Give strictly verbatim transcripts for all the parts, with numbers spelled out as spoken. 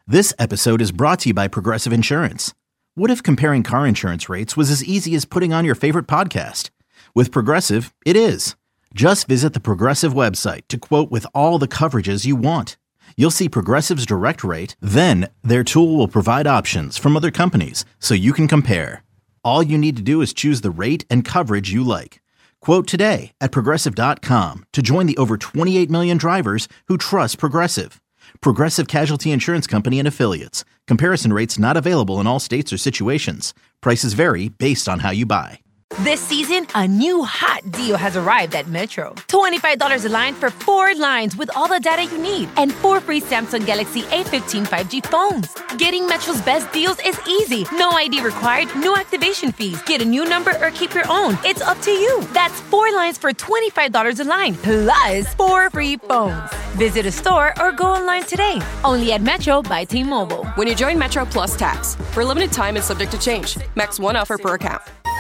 This episode is brought to you by Progressive Insurance. What if comparing car insurance rates was as easy as putting on your favorite podcast? With Progressive, it is. Just visit the Progressive website to quote with all the coverages you want. You'll see Progressive's direct rate, then their tool will provide options from other companies so you can compare. All you need to do is choose the rate and coverage you like. Quote today at Progressive dot com to join the over twenty-eight million drivers who trust Progressive. Progressive Casualty Insurance Company and Affiliates. Comparison rates not available in all states or situations. Prices vary based on how you buy. This season, a new hot deal has arrived at Metro. twenty-five dollars a line for four lines with all the data you need and four free Samsung Galaxy A fifteen five G phones. Getting Metro's best deals is easy. No I D required, no activation fees. Get a new number or keep your own. It's up to you. That's four lines for twenty-five dollars a line, plus four free phones. Visit a store or go online today. Only at Metro by T-Mobile. When you join Metro Plus Tax, for a limited time and subject to change. Max one offer per account.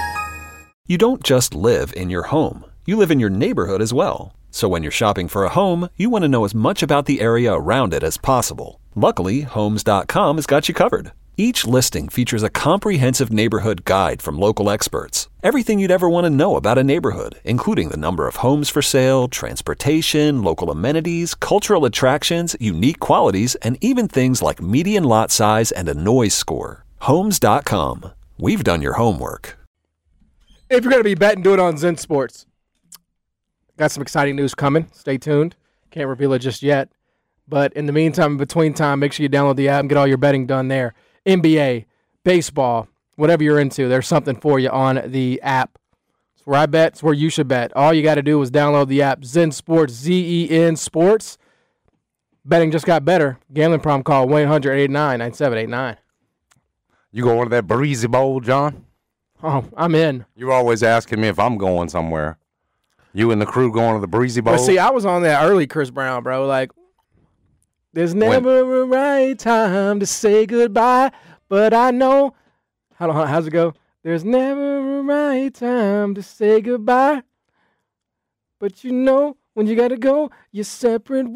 You don't just live in your home, you live in your neighborhood as well. So when you're shopping for a home, you want to know as much about the area around it as possible. Luckily, Homes dot com has got you covered. Each listing features a comprehensive neighborhood guide from local experts. Everything you'd ever want to know about a neighborhood, including the number of homes for sale, transportation, local amenities, cultural attractions, unique qualities, and even things like median lot size and a noise score. Homes dot com. We've done your homework. If you're going to be betting, do it on Zen Sports. Got some exciting news coming. Stay tuned. Can't reveal it just yet. But in the meantime, in between time, make sure you download the app and get all your betting done there. N B A, baseball, whatever you're into, there's something for you on the app. It's where I bet. It's where you should bet. All you got to do is download the app, Zen Sports, Z E N Sports. Betting just got better. Gambling problem, call one eight hundred eight nine nine seven eight nine. You going to that Breezy Bowl, John? Oh, I'm in. You're always asking me if I'm going somewhere. You and the crew going to the Breezy Bowl? But see, I was on that early Chris Brown, bro. Like, there's never when? a right time to say goodbye, but I know. How, how's it go? There's never a right time to say goodbye, but you know when you got to go your separate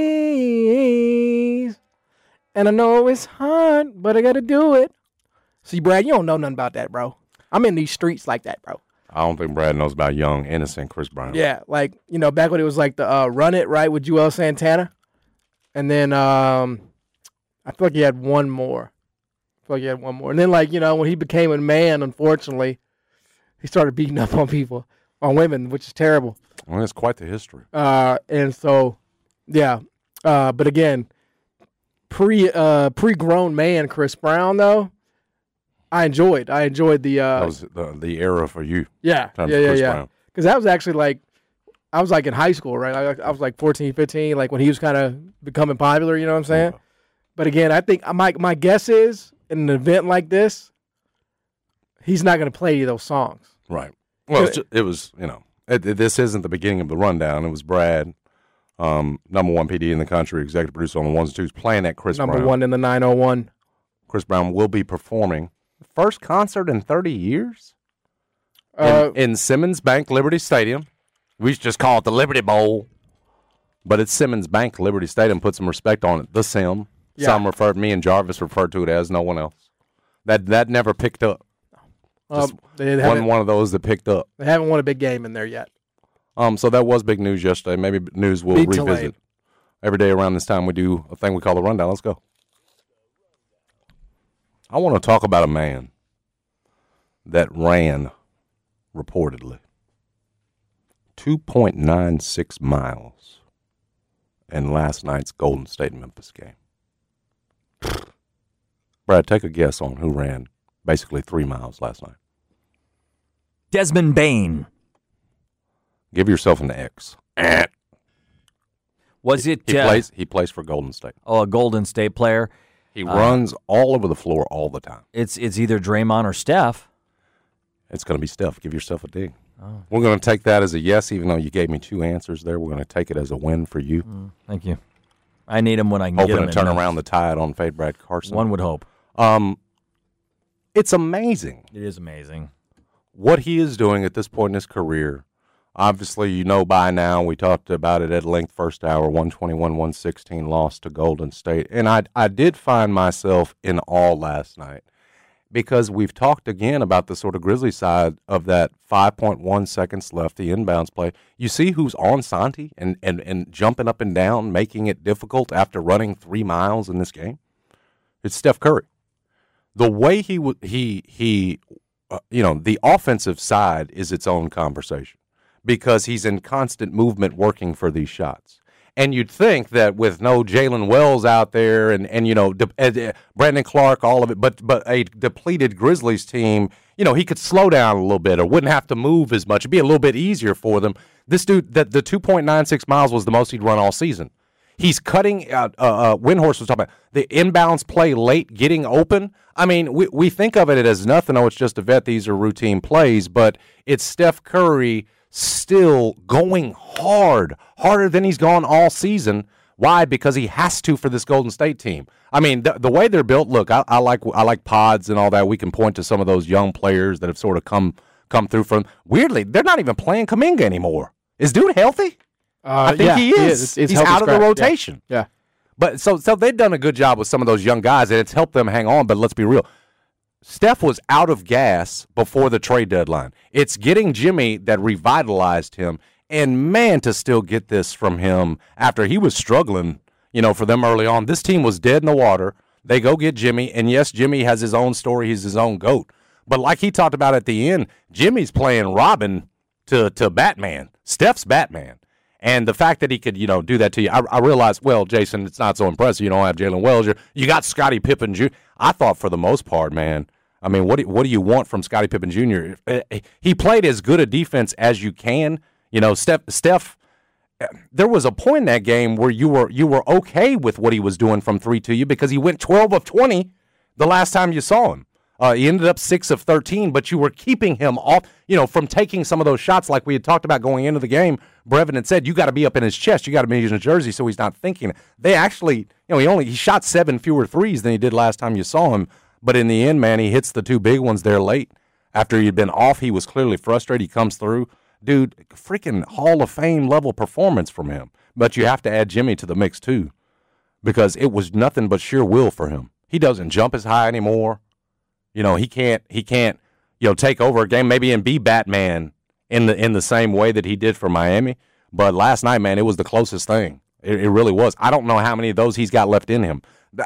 ways. And I know it's hard, but I got to do it. See, Brad, you don't know nothing about that, bro. I'm in these streets like that, bro. I don't think Brad knows about young, innocent Chris Brown. Yeah, like, you know, back when it was like the uh, Run It, right, with Joel Santana. And then um, I feel like he had one more. I feel like he had one more. And then, like, you know, when he became a man, unfortunately, he started beating up on people, on women, which is terrible. Well, it's quite the history. Uh, and so, yeah. Uh, but again, pre uh, pre-grown man Chris Brown, though, I enjoyed. I enjoyed the. Uh, that was the, the era for you. Yeah, yeah, yeah, Chris yeah. Because that was actually like, I was like in high school, right? I, I was like fourteen, fifteen, like when he was kind of becoming popular, you know what I'm saying? Yeah. But again, I think my my guess is in an event like this, he's not going to play any of those songs. Right. Well, it, just, it was, you know, it, it, this isn't the beginning of the rundown. It was Brad, um, number one P D in the country, executive producer on the ones and twos, playing at Chris number Brown. Number one in the nine oh one. Chris Brown will be performing. First concert in thirty years uh, in, in Simmons Bank Liberty Stadium. We should just call it the Liberty Bowl, but it's Simmons Bank Liberty Stadium. Put some respect on it. The Sim. Yeah. Some referred, me and Jarvis referred to it as, no one else. That that never picked up. Just um, they wasn't one of those that picked up. They haven't won a big game in there yet. Um, so that was big news yesterday. Maybe news we'll Beat revisit. Tulane. Every day around this time we do a thing we call the rundown. Let's go. I want to talk about a man that ran, reportedly, two point nine six miles in last night's Golden State-Memphis game. Brad, take a guess on who ran basically three miles last night. Desmond Bane. Give yourself an X. Was it? He, uh, plays, he plays for Golden State. Oh, a Golden State player. He uh, runs all over the floor all the time. It's it's either Draymond or Steph. It's going to be Steph. Give yourself a ding. Oh. We're going to take that as a yes, even though you gave me two answers there. We're going to take it as a win for you. Mm, thank you. I need him when I can Hoping get him. Hoping to turn around the tide on Fade Brad Carson. One would hope. Um, it's amazing. It is amazing. What he is doing at this point in his career. Obviously, you know by now, we talked about it at length first hour, one twenty-one one sixteen loss to Golden State. And I, I did find myself in awe last night because we've talked again about the sort of Grizzlies side of that five point one seconds left, the inbounds play. You see who's on Santi and, and, and jumping up and down, making it difficult after running three miles in this game? It's Steph Curry. The way he, w- he, he uh, you know, the offensive side is its own conversation, because he's in constant movement working for these shots. And you'd think that with no Jalen Wells out there and, and you know, de- uh, Brandon Clark, all of it, but but a depleted Grizzlies team, you know, he could slow down a little bit or wouldn't have to move as much. It'd be a little bit easier for them. This dude, that the two point nine six miles was the most he'd run all season. He's cutting out, uh, uh, Windhorst was talking about the inbounds play late, getting open. I mean, we, we think of it as nothing. Oh, it's just a vet. These are routine plays, but it's Steph Curry still going hard, harder than he's gone all season. Why? Because he has to for this Golden State team. I mean, the, the way they're built. Look, I, I like I like pods and all that. We can point to some of those young players that have sort of come come through from. Weirdly, they're not even playing Kuminga anymore. Is dude healthy? Uh, I think yeah, he is. He is. It's, it's he's out of scratch. the rotation. Yeah. yeah. But so so they've done a good job with some of those young guys, and it's helped them hang on. But let's be real. Steph was out of gas before the trade deadline. It's getting Jimmy that revitalized him. And, man, to still get this from him after he was struggling, you know, for them early on. This team was dead in the water. They go get Jimmy. And, yes, Jimmy has his own story. He's his own GOAT. But like he talked about at the end, Jimmy's playing Robin to, to Batman. Steph's Batman. And the fact that he could, you know, do that to you, I, I realized, well, Jason, it's not so impressive. You don't have Jalen Wells. You're, you got Scottie Pippen Junior I thought for the most part, man, I mean, what do, what do you want from Scottie Pippen Junior? He played as good a defense as you can. You know, Steph, Steph, there was a point in that game where you were you were okay with what he was doing from three to you because he went twelve of twenty the last time you saw him. Uh, he ended up six of thirteen, but you were keeping him off, you know, from taking some of those shots like we had talked about going into the game. Brevin had said, you got to be up in his chest. You got to be in his jersey so he's not thinking. They actually, you know, he only he shot seven fewer threes than he did last time you saw him. But in the end, man, he hits the two big ones there late. After he'd been off, he was clearly frustrated. He comes through. Dude, freaking Hall of Fame level performance from him. But you have to add Jimmy to the mix, too, because it was nothing but sheer will for him. He doesn't jump as high anymore. You know, he can't, he can't, you know, take over a game maybe and be Batman in the in the same way that he did for Miami. But last night, man, it was the closest thing. It, it really was. I don't know how many of those he's got left in him.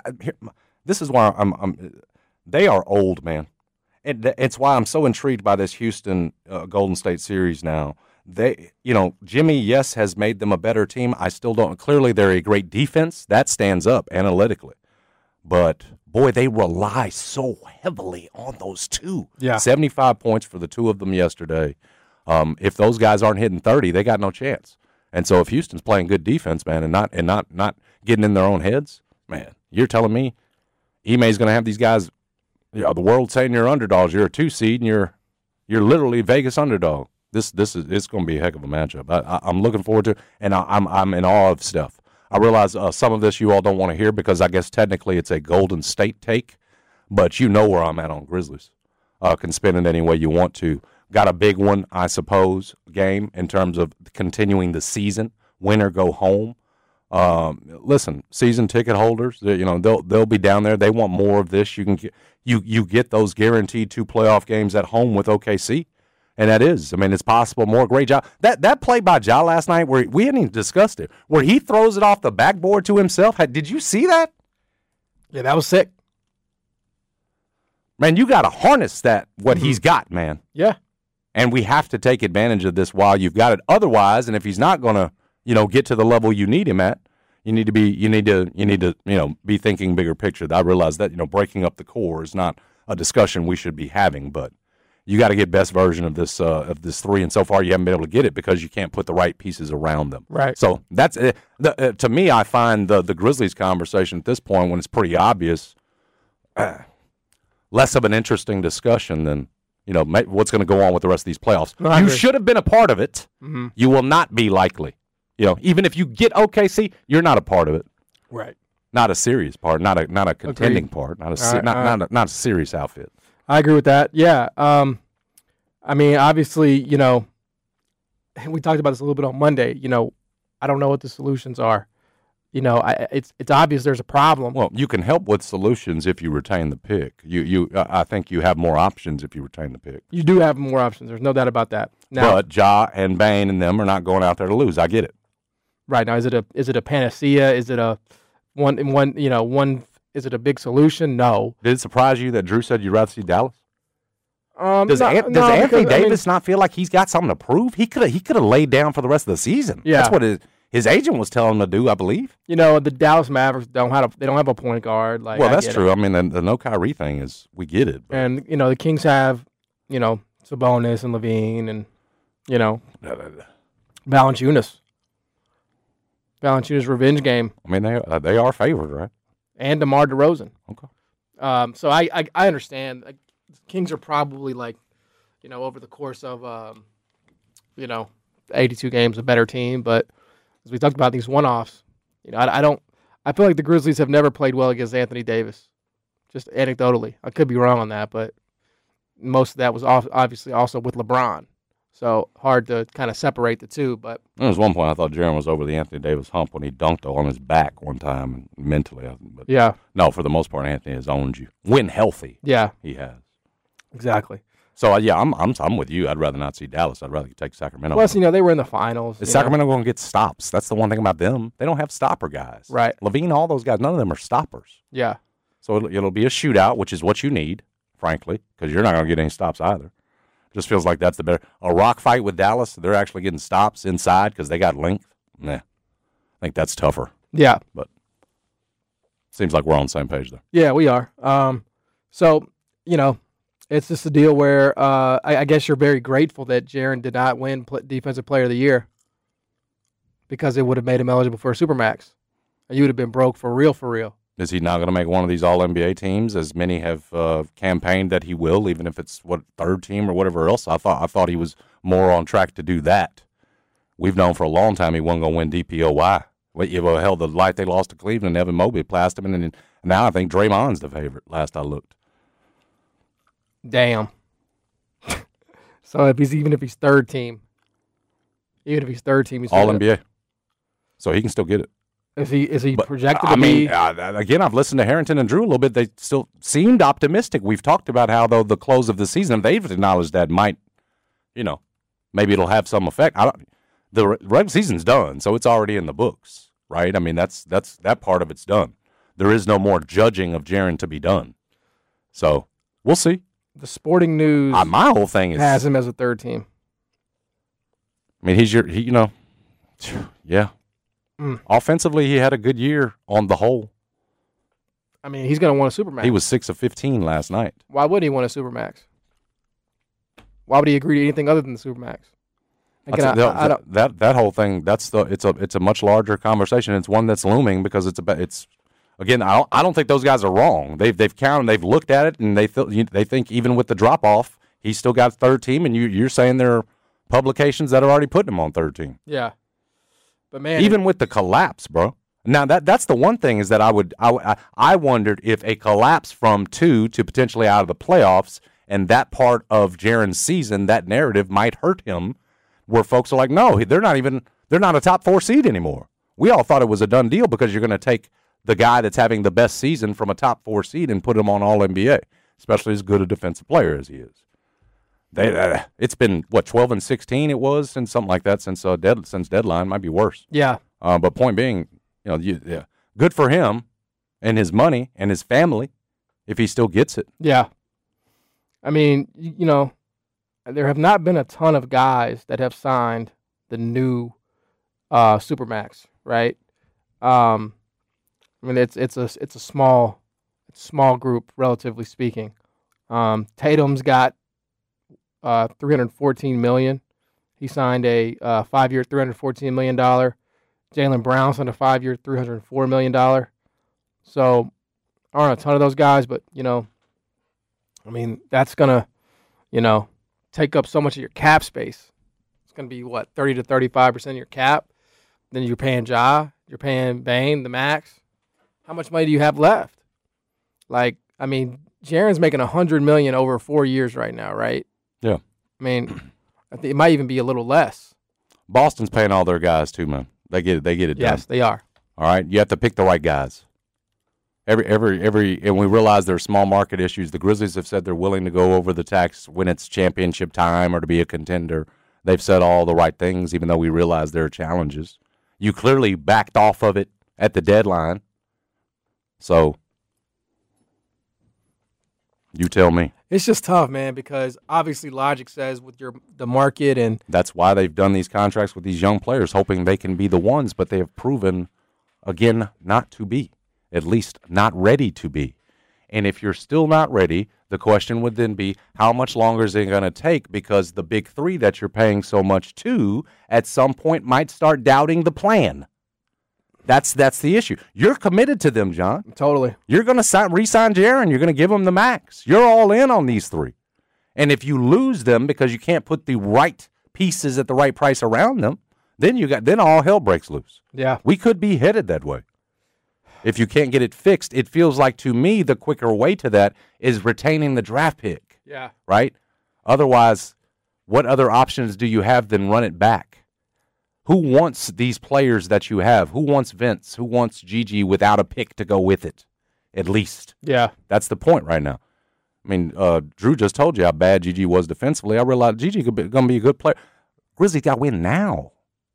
This is why I'm, I'm they are old, man. It, it's why I'm so intrigued by this Houston uh, Golden State series now. They, you know, Jimmy, yes, has made them a better team. I still don't. Clearly, they're a great defense. That stands up analytically. But, boy, they rely so heavily on those two. Yeah. seventy-five points for the two of them yesterday. Um, if those guys aren't hitting thirty, they got no chance. And so if Houston's playing good defense, man, and not and not, not getting in their own heads, man, you're telling me Ime's going to have these guys – you know, the world saying you're underdogs. You're a two seed, and you're you're literally Vegas underdog. This this is it's going to be a heck of a matchup. I, I, I'm looking forward to, it, and I, I'm I'm in awe of Steph. I realize uh, some of this you all don't want to hear because I guess technically it's a Golden State take, but you know where I'm at on Grizzlies. Uh, can spin it any way you want to. Got a big one, I suppose, game in terms of continuing the season. Win or go home. Um, listen, season ticket holders, you know, they'll they'll be down there. They want more of this. You can get you you get those guaranteed two playoff games at home with O K C, and that is, I mean, it's possible. More great job. That that play by Ja last night, where we hadn't even discussed it, where he throws it off the backboard to himself. Did you see that? Yeah, that was sick. Man, you got to harness that what mm-hmm. he's got, man. Yeah, and we have to take advantage of this while you've got it. Otherwise, and if he's not going to, you know, get to the level you need him at, you need to be, you need to, you need to, you know, be thinking bigger picture. I realize that, you know, breaking up the core is not a discussion we should be having, but you got to get best version of this, uh, of this three. And so far, you haven't been able to get it because you can't put the right pieces around them. Right. So that's uh, the, uh, to me, I find the the Grizzlies conversation at this point, when it's pretty obvious, uh, less of an interesting discussion than, you know, what's going to go on with the rest of these playoffs. No, you should have been a part of it. Mm-hmm. You will not be likely. You know, even if you get O K C, you're not a part of it. Right. Not a serious part. Not a not a contending Agreed. part. Not a All right, not all not, right. a not a serious outfit. I agree with that. Yeah. Um, I mean, obviously, you know, we talked about this a little bit on Monday. You know, I don't know what the solutions are. You know, I, it's it's obvious there's a problem. Well, you can help with solutions if you retain the pick. You you I think you have more options if you retain the pick. You do have more options. There's no doubt about that. Now, but Ja and Bain and them are not going out there to lose. I get it. Right now, is it a is it a panacea? Is it a one in one? You know, one. Is it a big solution? No. Did it surprise you that Drew said you'd rather see Dallas? Um, does no, An- no, does Anthony because, Davis I mean, not feel like he's got something to prove? He could have he could have laid down for the rest of the season. Yeah. That's what his, his agent was telling him to do, I believe. You know, the Dallas Mavericks don't have a, they don't have a point guard. Like, well, I that's get true. it. I mean, the, the no Kyrie thing is we get it. But. And you know, the Kings have you know Sabonis and Levine and you know Valanciunas. Valanciunas' revenge game. I mean, they uh, they are favored, right? And DeMar DeRozan. Okay. Um, so I, I I understand. Like, Kings are probably like, you know, over the course of um, you know, eighty-two games, a better team. But as we talked about these one-offs, you know, I, I don't. I feel like the Grizzlies have never played well against Anthony Davis. Just anecdotally, I could be wrong on that, but most of that was off, obviously also with LeBron. So hard to kind of separate the two. But there was one point I thought Jaren was over the Anthony Davis hump when he dunked on his back one time mentally. But yeah, no, for the most part, Anthony has owned you when healthy. Yeah, he has exactly. So uh, yeah, I'm I'm I'm with you. I'd rather not see Dallas. I'd rather take Sacramento. Plus, you know, they were in the finals. Is Sacramento going to get stops? That's the one thing about them. They don't have stopper guys. Right. Levine, all those guys, none of them are stoppers. Yeah. So it'll, it'll be a shootout, which is what you need, frankly, because you're not going to get any stops either. Just feels like that's the better. A rock fight with Dallas, they're actually getting stops inside because they got length. Nah, I think that's tougher. Yeah. But seems like we're on the same page there. Yeah, we are. Um, so, you know, it's just a deal where uh, I, I guess you're very grateful that Jaren did not win pl- Defensive Player of the Year because it would have made him eligible for a Supermax. And you would have been broke for real, for real. Is he not going to make one of these All N B A teams, as many have uh, campaigned that he will, even if it's what third team or whatever else? I thought I thought he was more on track to do that. We've known for a long time he wasn't going to win D P O Y. Well, hell, the light they lost to Cleveland, Evan Mobley passed him, and now I think Draymond's the favorite. Last I looked. Damn. So if he's even if he's third team, even if he's third team, he's All N B A. So he can still get it. Is he is he but, projected I to mean, be? Uh, again, I've listened to Harrington and Drew a little bit. They still seemed optimistic. We've talked about how, though, the close of the season, they've acknowledged that might, you know, maybe it'll have some effect. I don't, the regular season's done, so it's already in the books, right? I mean, that's that's that part of it's done. There is no more judging of Jaren to be done. So we'll see. The Sporting News uh, my whole thing is has him as a third team. I mean, he's your, he, you know, yeah. Mm. Offensively, he had a good year on the whole. I mean, he's going to want a Supermax. He was six of fifteen last night. Why would he want a Supermax? Why would he agree to anything other than the Supermax? Again, I, that, I, I don't, that that whole thing, that's the it's a it's a much larger conversation. It's one that's looming because it's about it's again. I don't I don't think those guys are wrong. They've they've counted, they've looked at it, and they feel, they think even with the drop off, he's still got third team. And you you're saying there are publications that are already putting him on third team. Yeah. But man, even with the collapse, bro. Now that that's the one thing is that I would I, I wondered if a collapse from two to potentially out of the playoffs and that part of Jaren's season, that narrative might hurt him, where folks are like, no, they're not even they're not a top four seed anymore. We all thought it was a done deal because you're going to take the guy that's having the best season from a top four seed and put him on All N B A, especially as good a defensive player as he is. They, uh, it's been what twelve and sixteen it was since something like that since uh, dead since deadline, might be worse. Yeah. Uh, but point being, you know, you, yeah, good for him and his money and his family if he still gets it. Yeah. I mean, you, you know, there have not been a ton of guys that have signed the new uh, Supermax, right? Um, I mean, it's it's a it's a small it's a small group relatively speaking. Um, Tatum's got Uh, three hundred fourteen million dollars. He signed a uh, five-year, three hundred fourteen million dollars. Jaylen Brown signed a five-year, three hundred four million dollars. So, aren't a ton of those guys, but you know, I mean, that's gonna, you know, take up so much of your cap space. It's gonna be what thirty to thirty-five percent of your cap. Then you're paying Ja, you're paying Bane the max. How much money do you have left? Like, I mean, Jaren's making a hundred million over four years right now, right? Yeah. I mean, I think it might even be a little less. Boston's paying all their guys too, man. They get it. They get it done. Yes, they are. All right, you have to pick the right guys. Every every every, and we realize there's small market issues. The Grizzlies have said they're willing to go over the tax when it's championship time or to be a contender. They've said all the right things, even though we realize there are challenges. You clearly backed off of it at the deadline. So, you tell me. It's just tough, man, because obviously logic says with your the market and That's why they've done these contracts with these young players, hoping they can be the ones, but they have proven, again, not to be, at least not ready to be. And if you're still not ready, the question would then be, how much longer is it going to take? Because the big three that you're paying so much to at some point might start doubting the plan. That's that's the issue. You're committed to them, John. totally. You're going to re-sign Jaren. You're going to give him the max. You're all in on these three. And if you lose them because you can't put the right pieces at the right price around them, then you got then all hell breaks loose. Yeah. We could be headed that way. If you can't get it fixed, it feels like to me the quicker way to that is retaining the draft pick. Yeah. Right? Otherwise, what other options do you have than run it back? Who wants these players that you have? Who wants Vince? Who wants Gigi without a pick to go with it? At least. Yeah. That's the point right now. I mean, uh, Drew just told you how bad Gigi was defensively. I realized Gigi could be going to be a good player. Grizzlies got to win now.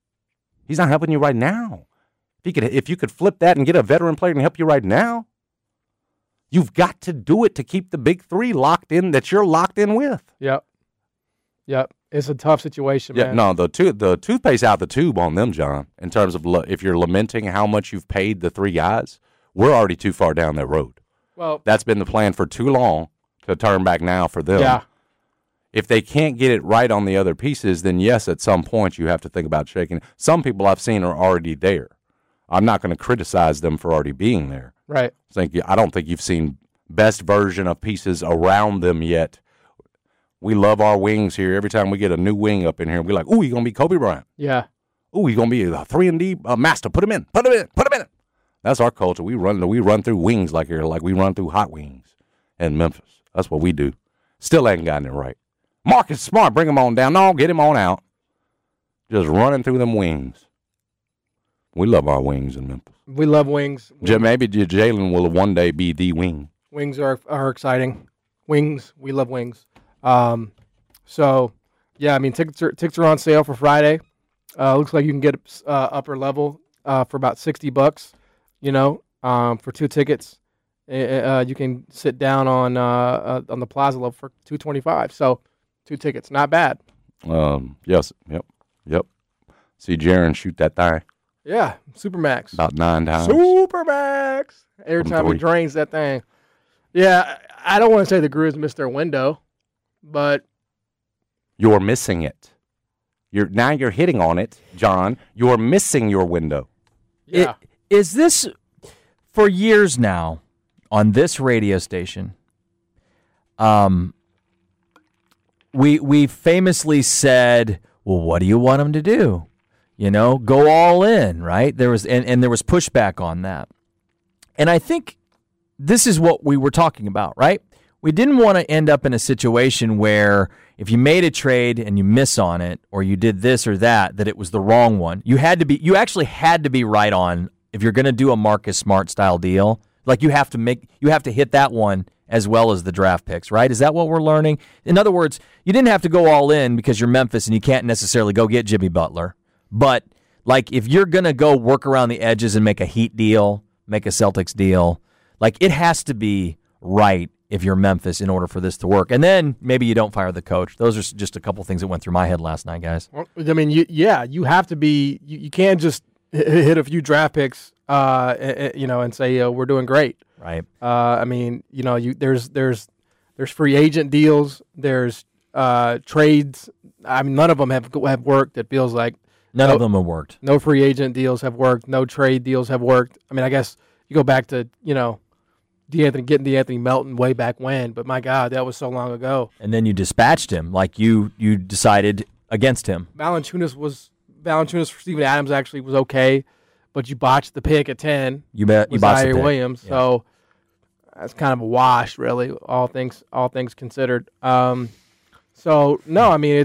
He's not helping you right now. If you could, if you could flip that and get a veteran player to help you right now, you've got to do it to keep the big three locked in that you're locked in with. Yep. Yep. It's a tough situation, Yeah, man. no, the two, the toothpaste out the tube on them, John. In terms of lo- if you're lamenting how much you've paid the three guys, we're already too far down that road. Well, That's been the plan for too long to turn back now for them. yeah. If they can't get it right on the other pieces, then yes, at some point you have to think about shaking it. Some people I've seen are already there. I'm not going to criticize them for already being there. Right. I think I don't think you've seen best version of pieces around them yet. We love our wings here. Every time we get a new wing up in here, we're like, ooh, he's going to be Kobe Bryant. Yeah. Ooh, he's going to be a three and D uh, master. Put him in. Put him in. Put him in. That's our culture. We run we run through wings like here, like we run through hot wings in Memphis. That's what we do. Still ain't gotten it right. Marcus Smart, bring him on down. No, get him on out. Just running through them wings. We love our wings in Memphis. We love wings. J- Maybe J- Jalen will one day be the wing. Wings are are exciting. Wings. We love wings. Um, so, yeah, I mean, tickets are, tickets are on sale for Friday. Uh, looks like you can get uh, upper level uh, for about sixty bucks, you know, um, for two tickets. Uh, you can sit down on uh, uh, on the plaza level for two twenty-five. So, two tickets. Not bad. Um, yes. Yep. Yep. See Jaren shoot that thigh Yeah, Supermax. about nine times. Supermax. Every From time he three. drains that thing. Yeah, I don't want to say the Grizz missed their window, but You're missing it. You're now you're hitting on it, John. You're missing your window. yeah. It- Is this for years now on this radio station? Um, we we famously said, "Well, what do you want them to do? You know, go all in, right?" There was and, and there was pushback on that, and I think this is what we were talking about, right? We didn't want to end up in a situation where if you made a trade and you miss on it, or you did this or that, that it was the wrong one. You had to be, you actually had to be right on if you're going to do a Marcus Smart style deal. Like you have to make, you have to hit that one as well as the draft picks, right? Is that what we're learning? In other words, you didn't have to go all in because you're Memphis and you can't necessarily go get Jimmy Butler. But like if you're going to go work around the edges and make a Heat deal, make a Celtics deal, like it has to be right if you're Memphis in order for this to work. And then maybe you don't fire the coach. Those are just a couple things that went through my head last night, guys. Well, I mean, you, yeah, you have to be. You, you can't just hit, hit a few draft picks, uh, eh, eh, you know, and say uh, we're doing great. Right. Uh, I mean, you know, you there's there's there's free agent deals. There's uh, trades. I mean, none of them have have worked. It feels like None no, of them have worked. No free agent deals have worked. No trade deals have worked. I mean, I guess you go back to you know. DeAnthony getting DeAnthony Melton way back when, but my God, that was so long ago. And then you dispatched him, like you you decided against him. Valanciunas was Valanciunas for Steven Adams actually was okay, but you botched the pick at ten. You bet. You with botched the Zaire pick. Williams, Yeah. so that's kind of a wash, really. All things all things considered. Um, so no, I mean it's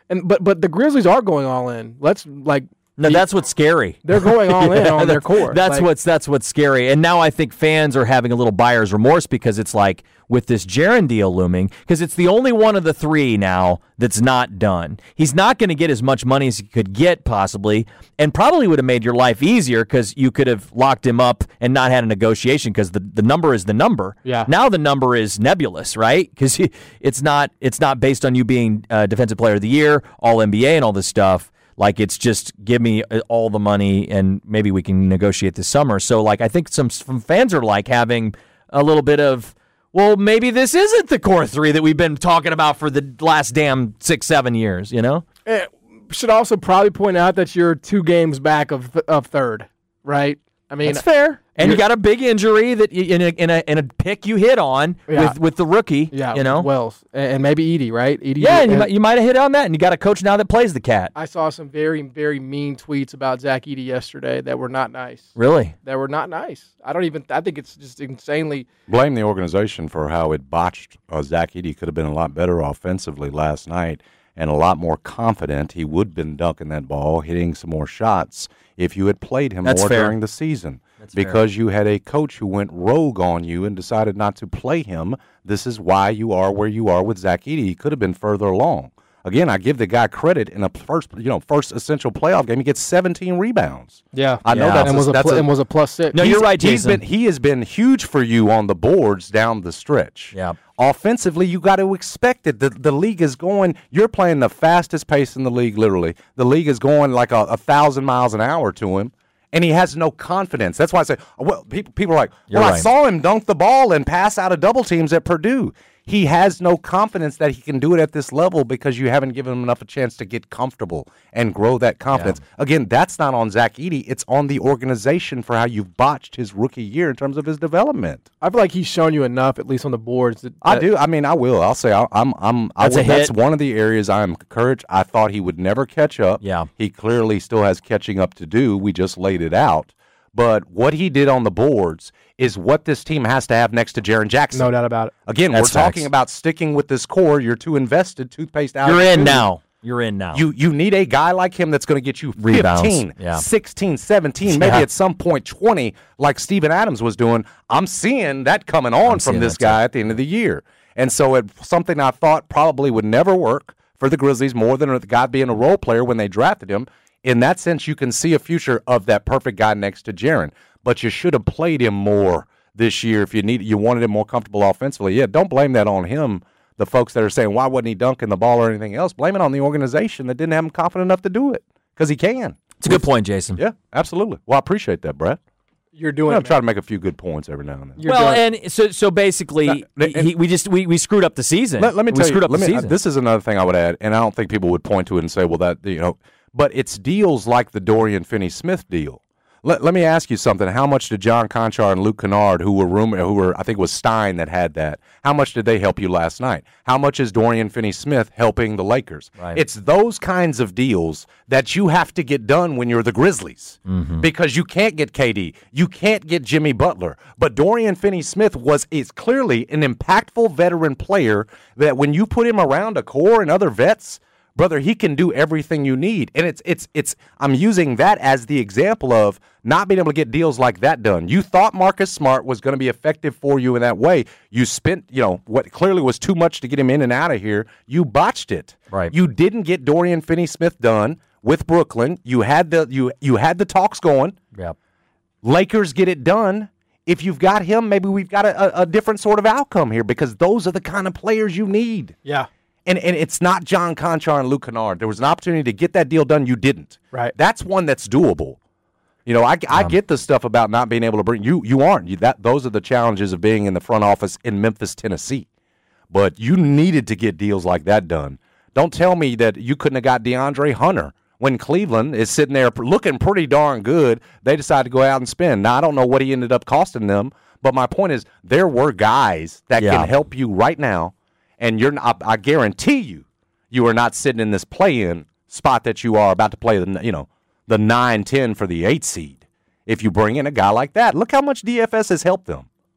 And but but the Grizzlies are going all in. Let's like. No, that's what's scary. They're going all in yeah, on their core. That's like, what's that's what's scary. And now I think fans are having a little buyer's remorse because it's like with this Jaren deal looming, because it's the only one of the three now that's not done. He's not going to get as much money as he could get possibly, and probably would have made your life easier because you could have locked him up and not had a negotiation because the, the number is the number. Yeah. Now the number is nebulous, right? Because it's not it's not based on you being uh, Defensive Player of the Year, All N B A, and all this stuff. Like, it's just give me all the money and maybe we can negotiate this summer. So, like, I think some, some fans are, like, having a little bit of, well, maybe this isn't the core three that we've been talking about for the last damn six, seven years, you know? Eh, should also probably point out that you're two games back of of third, right? I mean, that's fair. And you got a big injury that you, in a in a in a pick you hit on Yeah. with, with the rookie. Yeah, you know, Wells and, and maybe Edie, right? Edie. yeah, and you might you might have hit on that, and you got a coach now that plays the cat. I saw some very very mean tweets about Zach Edey yesterday that were not nice. Really? That were not nice. I don't even. I think it's just insanely. Blame the organization for how it botched. Uh, Zach Edey could have been a lot better offensively last night and a lot more confident. He would have been dunking that ball, hitting some more shots if you had played him That's more fair. during the season. That's because fair. You had a coach who went rogue on you and decided not to play him. This is why you are where you are with Zach Edey. He could have been further along. Again, I give the guy credit in a first, you know, first essential playoff game. He gets seventeen rebounds. Yeah, I know Yeah. that's and a, was a, that's pl- a, and was a plus six. No, he's- you're right, he's Jason. been he has been huge for you on the boards down the stretch. Yeah. Offensively, you got to expect it. The the league is going. You're playing the fastest pace in the league. Literally, the league is going like a, a thousand miles an hour to him, and he has no confidence. That's why I say, well, people people are like, You're well, I right. saw him dunk the ball and pass out of double teams at Purdue. He has no confidence that he can do it at this level because you haven't given him enough a chance to get comfortable and grow that confidence. Again, that's not on Zach Edey. It's on the organization for how you've botched his rookie year in terms of his development. I feel like he's shown you enough, at least on the boards. That, I that- do. I mean, I will. I'll say I, I'm. I'm. I That's will, a that's hit. one of the areas I am encouraged. I thought he would never catch up. Yeah. He clearly still has catching up to do. We just laid it out. But what he did on the boards is what this team has to have next to Jaren Jackson. No doubt about it. Again, That's we're talking facts. about sticking with this core. You're too invested. Toothpaste out. You're of the in tube. now. You're in now. You you need a guy like him that's going to get you Rebounds, fifteen, yeah. sixteen, seventeen, maybe Yeah. at some point twenty, like Steven Adams was doing. I'm seeing that coming on I'm from seeing this that, too. guy at the end of the year. And so it's something I thought probably would never work for the Grizzlies more than the guy being a role player when they drafted him. In that sense, you can see a future of that perfect guy next to Jaren. But you should have played him more this year if you need you wanted him more comfortable offensively. Yeah, don't blame that on him. The folks that are saying, why wasn't he dunking the ball or anything else? Blame it on the organization that didn't have him confident enough to do it because he can. It's a good point, Jason. Yeah, absolutely. Well, I appreciate that, Brett. You're doing. I'm it, trying man. to make a few good points every now and then. You're Well, doing- and so so basically, Now, he, and- he- we just we, we screwed up the season. Let, let me we tell screwed you. up Let the me, uh, season. this is another thing I would add, and I don't think people would point to it and say, "Well, that you know," but it's deals like the Dorian Finney-Smith deal. Let, let me ask you something. How much did John Conchar and Luke Kennard, who were rumor, who were I think it was Stein that had that, how much did they help you last night? How much is Dorian Finney-Smith helping the Lakers? Right. It's those kinds of deals that you have to get done when you're the Grizzlies Mm-hmm. because you can't get K D, you can't get Jimmy Butler, but Dorian Finney-Smith was is clearly an impactful veteran player that when you put him around a core and other vets. Brother, he can do everything you need. And it's it's it's I'm using that as the example of not being able to get deals like that done. You thought Marcus Smart was going to be effective for you in that way. You spent, you know, what clearly was too much to get him in and out of here. You botched it. Right. You didn't get Dorian Finney-Smith done with Brooklyn. You had the you you had the talks going. Yep. Lakers get it done. If you've got him, maybe we've got a, a, a different sort of outcome here because those are the kind of players you need. yeah. And and it's not John Conchar and Luke Kennard. There was an opportunity to get that deal done. You didn't. Right. That's one that's doable. You know, I, I get the stuff about not being able to bring you. You aren't. You, that those are the challenges of being in the front office in Memphis, Tennessee. But you needed to get deals like that done. Don't tell me that you couldn't have got DeAndre Hunter when Cleveland is sitting there looking pretty darn good. They decided to go out and spend. Now I don't know what he ended up costing them, but my point is there were guys that Yeah. can help you right now. And you're not, I guarantee you, you are not sitting in this play-in spot that you are about to play the you know the nine ten for the eight seed. If you bring in a guy like that, look how much D F S has helped them.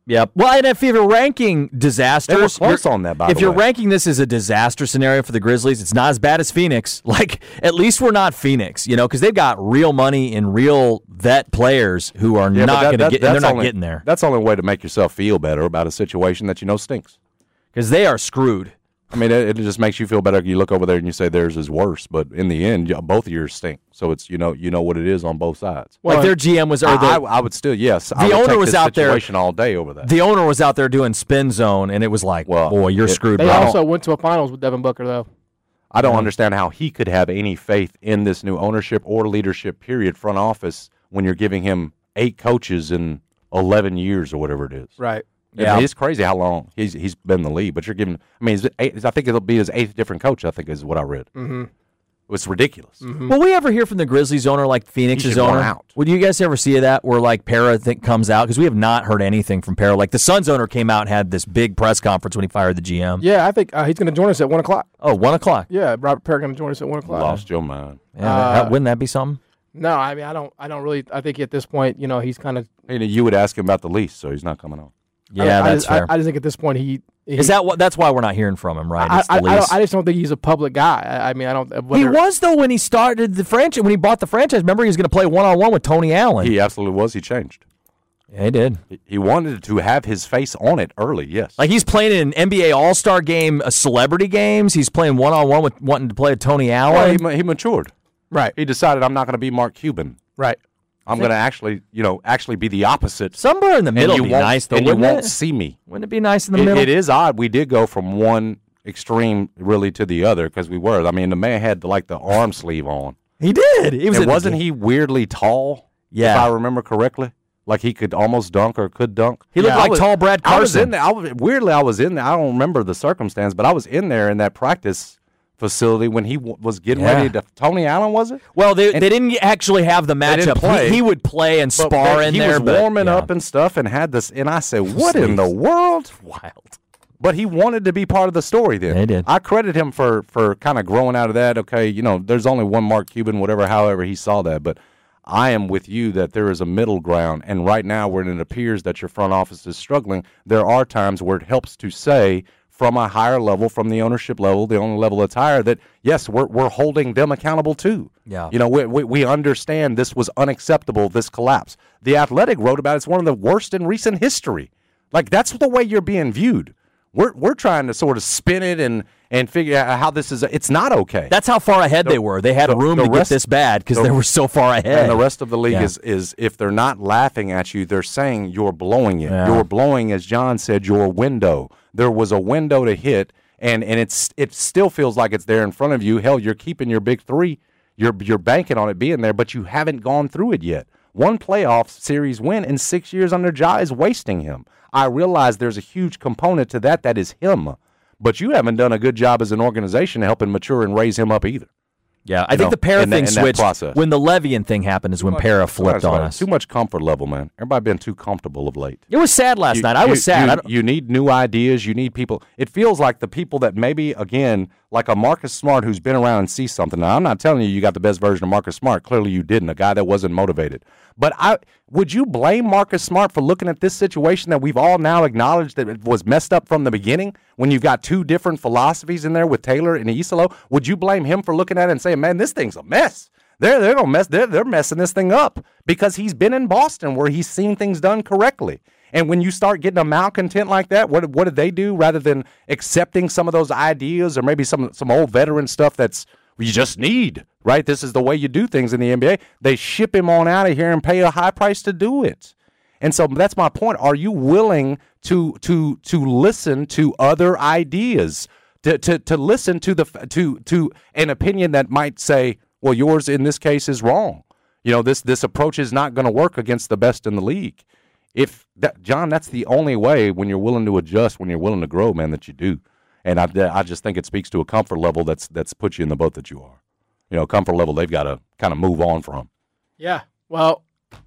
Yep. Well, and if you're ranking disasters, They were close you're- on that, by if the you're way. ranking this as a disaster scenario for the Grizzlies, it's not as bad as Phoenix. Like, at least we're not Phoenix, you know, because they've got real money and real vet players who are Yeah, but not that- going to that- get. And they're that's not only- getting there That's the only way to make yourself feel better about a situation that you know stinks. because they are screwed. I mean, it, it just makes you feel better. You look over there and you say theirs is worse, but in the end, y- both of yours stink. So it's you know you know what it is on both sides. Like their G M was, or I, the, I, I would still yes. I the would owner take was this out there- situation all day over that. the owner was out there doing spin zone, and it was like, Well, boy, you're it- screwed, They bro. also went to a finals with Devin Booker, though. I don't understand how he could have any faith in this new ownership or leadership period front office when you're giving him eight coaches in eleven years or whatever it is. Right. I Yeah. mean, it's crazy how long he's he's been in the league, but you're giving. I mean, is it eight, I think it'll be his eighth different coach. I think is what I read. Mm-hmm. It's ridiculous. Will we ever hear from the Grizzlies owner like Phoenix's should want owner? out. Would you guys ever see that where like Para think comes out? Because we have not heard anything from Para. Like the Suns owner came out and had this big press conference when he fired the G M. Yeah, I think uh, he's going to join us at one o'clock. Oh, one o'clock. Yeah, Robert Perry going to join us at one o'clock. Lost your mind. Yeah, that, wouldn't that be something? No, I mean, I don't. I don't really. I think at this point, you know, he's kind of. You know, you would ask him about the lease, so he's not coming on. Yeah, I, that's I, fair. I, I just think at this point he. he Is that what? That's why we're not hearing from him, right? I, It's the I, I, lease. don't, I just don't think he's a public guy. I, I mean, I don't. he Whether, was though when he started the franchise. When he bought the franchise, remember he was going to play one on one with Tony Allen. He absolutely was. He changed. yeah, he did. He- He wanted to have his face on it early. Yes. Like he's playing in an N B A All Star game, a celebrity games. He's playing one on one with wanting to play with Tony well, Allen. he, ma- he matured. Right. He decided I'm not going to be Mark Cuban. Right. I'm going to actually, you know, actually be the opposite. Somewhere in the middle and you would be won't, nice, though, and you wouldn't won't it? see me. Wouldn't it be nice in the It- middle? it is odd. We did go from one extreme really to the other because we were. I mean, the man had like the arm sleeve on. He did. He was. And a- wasn't he weirdly tall? Yeah. If I remember correctly. Like he could almost dunk or could dunk. He looked I like was- tall Brad I was Carson. in there. I was, weirdly, I was in there. I don't remember the circumstance, but I was in there in that practice facility when he w- was getting Yeah. ready to. Tony Allen, was it? Well, they, And- they didn't actually have the didn't matchup. play. He, he would play and But spar they- in he there. was but, warming yeah. up and stuff, and had this. And I said, "What in the Sleeves. world?" Wild. But he wanted to be part of the story. Then He did. I credit him for for kind of growing out of that. Okay, you know, there's only one Mark Cuban, whatever, however he saw that. But I am with you that there is a middle ground, and right now, when it appears that your front office is struggling, there are times where it helps to say from a higher level, from the ownership level, the only level that's higher, that yes, we're we're holding them accountable too. Yeah. You know, we we, we understand this was unacceptable. This collapse. The Athletic wrote about it. It's one of the worst in recent history. Like that's the way you're being viewed. We're we're trying to sort of spin it and and figure out how this is. It's not okay. That's how far ahead they were. They had the- room the to rest- get this bad because the- they were so far ahead. and the rest of the league Yeah. is is if they're not laughing at you, they're saying you're blowing it. Yeah. You're blowing, as John said, your window. There was a window to hit, and and it's it still feels like it's there in front of you. Hell, you're keeping your big three. You're you're banking on it being there, but you haven't gone through it yet. One playoff series win in six years under Ja is wasting him. I realize there's a huge component to that. That is him. But you haven't done a good job as an organization helping mature and raise him up either. yeah, I you think know, the Para in that- thing in that switched process. when the Levian thing happened. Is when Para flipped That's on right. us. Too much comfort level, man. Everybody been too comfortable of late. It was sad last You- night. I was you- sad. You, I don't, you need new ideas. You need people. It feels like the people that maybe, again, like a Marcus Smart who's been around and sees something. Now, I'm not telling you you got the best version of Marcus Smart. Clearly you didn't, a guy that wasn't motivated. But I would you blame Marcus Smart for looking at this situation that we've all now acknowledged that it was messed up from the beginning when you've got two different philosophies in there with Taylor and Isolo? Would you blame him for looking at it and saying, man, this thing's a mess? They're they're gonna mess they're they're messing this thing up because he's been in Boston where he's seen things done correctly. And when you start getting a malcontent like that, what what did they do rather than accepting some of those ideas or maybe some some old veteran stuff that's you just need, right? This is the way you do things in the N B A. They ship him on out of here and pay a high price to do it. And so that's my point. Are you willing to to to listen to other ideas? To to to listen to the to to an opinion that might say, well, yours in this case is wrong. You know, this this approach is not going to work against the best in the league. If that, John, that's the only way when you're willing to adjust, when you're willing to grow, man, that you do. And I, I just think it speaks to a comfort level that's that's put you in the boat that you are. You know, comfort level they've got to kind of move on from. Yeah. Well,